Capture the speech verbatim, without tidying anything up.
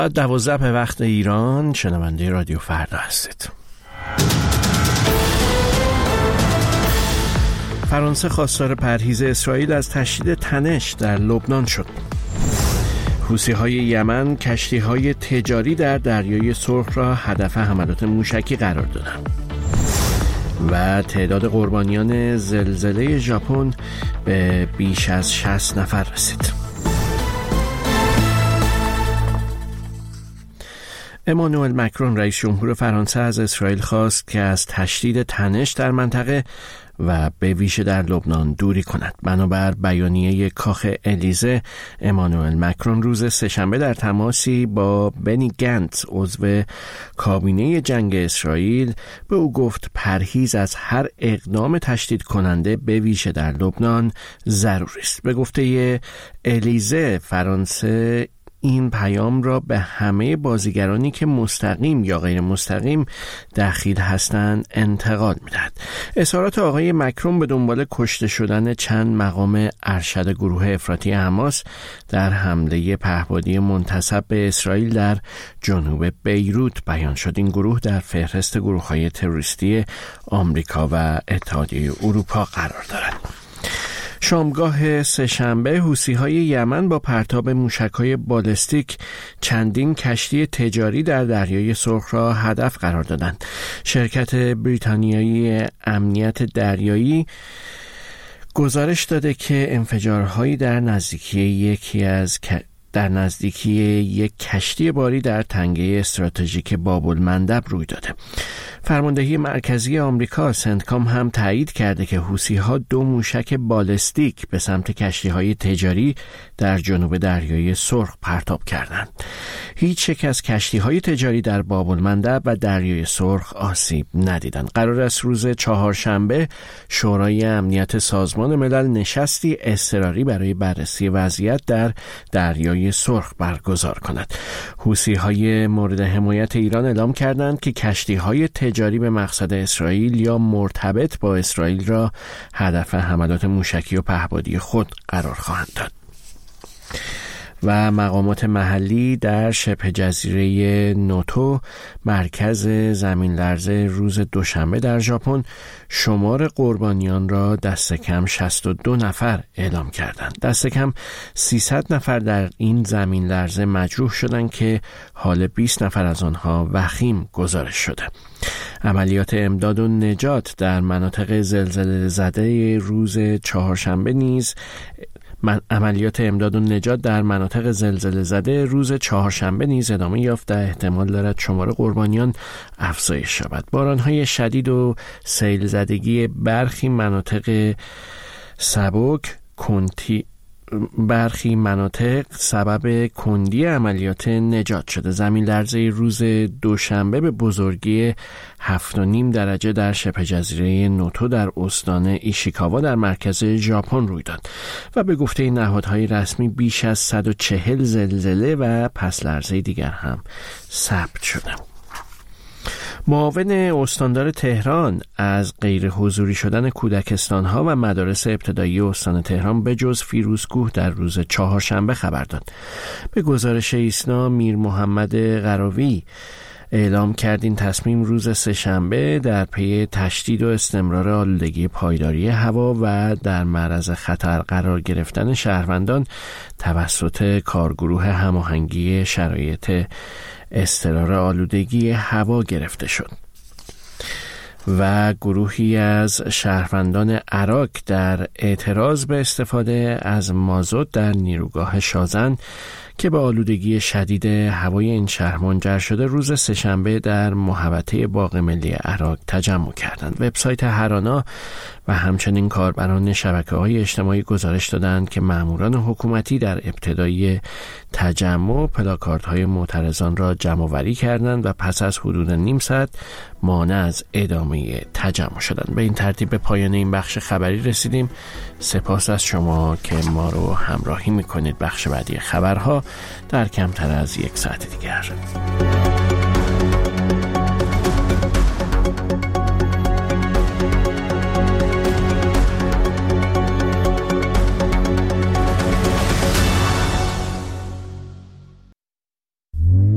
دوازده به وقت ایران. شنونده رادیو فردا هستید. فرانسه خواستار پرهیز اسرائیل از تشدید تنش در لبنان شد. حوثی‌های یمن کشتی‌های تجاری در دریای سرخ را هدف حملات موشکی قرار دادند. و تعداد قربانیان زلزله ژاپن به بیش از شصت نفر رسید. امانوئل مکرون رئیس جمهور فرانسه از اسرائیل خواست که از تشدید تنش در منطقه و به ویژه در لبنان دوری کند. بنابر بیانیه کاخ الیزه، امانوئل مکرون روز سه‌شنبه در تماسی با بنی گنتس عضو کابینه جنگ اسرائیل به او گفت پرهیز از هر اقدام تشدید کننده به ویژه در لبنان ضروری است. به گفته الیزه، فرانسه این پیام را به همه بازیگرانی که مستقیم یا غیر مستقیم دخیل هستند انتقال می‌دهد. اظهارات آقای مکرون به دنبال کشته شدن چند مقام ارشد گروه افراطی حماس در حمله پهپادی منتسب به اسرائیل در جنوب بیروت بیان شد. این گروه در فهرست گروه‌های تروریستی آمریکا و اتحادیه اروپا قرار دارد. شامگاه سه‌شنبه حوثی‌های یمن با پرتاب موشک‌های بالستیک چندین کشتی تجاری در دریای سرخ را هدف قرار دادند. شرکت بریتانیایی امنیت دریایی گزارش داده که انفجارهایی در نزدیکی یکی از در نزدیکی یک کشتی باری در تنگه استراتژیک باب المندب روی داده. فرماندهی مرکزی آمریکا سنتکام هم تایید کرده که حوثی‌ها دو موشک بالستیک به سمت کشتی‌های تجاری در جنوب دریای سرخ پرتاب کردند. هیچ یک از کشتی‌های تجاری در باب المندب و دریای سرخ آسیب ندیدند. قرار است روز چهارشنبه شورای امنیت سازمان ملل نشستی اضطراری برای بررسی وضعیت در دریای سرخ برگزار کند. حوثی‌های مورد حمایت ایران اعلام کردند که کشتی‌های تجاری به مقصد اسرائیل یا مرتبط با اسرائیل را هدف حملات موشکی و پهپادی خود قرار خواهند داد. و مقامات محلی در شبه جزیره نوتو، مرکز زمین لرزه، روز دوشنبه در ژاپن شمار قربانیان را دست کم شصت و دو نفر اعلام کردند. دست کم سیصد نفر در این زمین لرزه مجروح شدند که حال بیست نفر از آنها وخیم گزارش شده. عملیات امداد و نجات در مناطق زلزله زده روز چهارشنبه نیز من عملیات امداد و نجات در مناطق زلزله زده روز چهارشنبه نیز ادامه یافت و احتمال دارد شمار قربانیان افزایش یابد. بارانهای شدید و سیل زدگی برخی مناطق سبک کنتی برخی مناطق سبب کندی عملیات نجات شده. زمین لرزه روز دوشنبه به بزرگی هفت و نیم درجه در شبه جزیره نوتو در استان ایشیکاوا در مرکز ژاپن روی داد و به گفته نهادهای رسمی بیش از صد و چهل زلزله و پس لرزه دیگر هم ثبت شده. معاون استاندار تهران از غیر حضوری شدن کودکستان‌ها و مدارس ابتدایی استان تهران به جز فیروزکوه در روز چهارشنبه خبر داد. به گزارش ایسنا، میر محمد قراوی اعلام کرد این تصمیم روز سه‌شنبه در پی تشدید و استمرار آلودگی پایداری هوا و در معرض خطر قرار گرفتن شهروندان توسط کارگروه هماهنگی شرایط اضطرار آلودگی هوا گرفته شد و گروهی از شهروندان عراق در اعتراض به استفاده از مازوت در نیروگاه شازن که به آلودگی شدید هوای این شهر منجر شده روز سه‌شنبه در محوطه باغ ملی عراق تجمع کردند. وبسایت هرانا و همچنین کاربران شبکه‌های اجتماعی گزارش دادند که ماموران حکومتی در ابتدای تجمع پلاکاردهای معترضان را جمع‌آوری کردند و پس از حدود نیم ساعت مانع از ادامه تجمع شدند. به این ترتیب به پایان این بخش خبری رسیدیم. سپاس از شما که ما رو همراهی می‌کنید. بخش بعدی خبرها در کمتر از یک ساعت دیگر.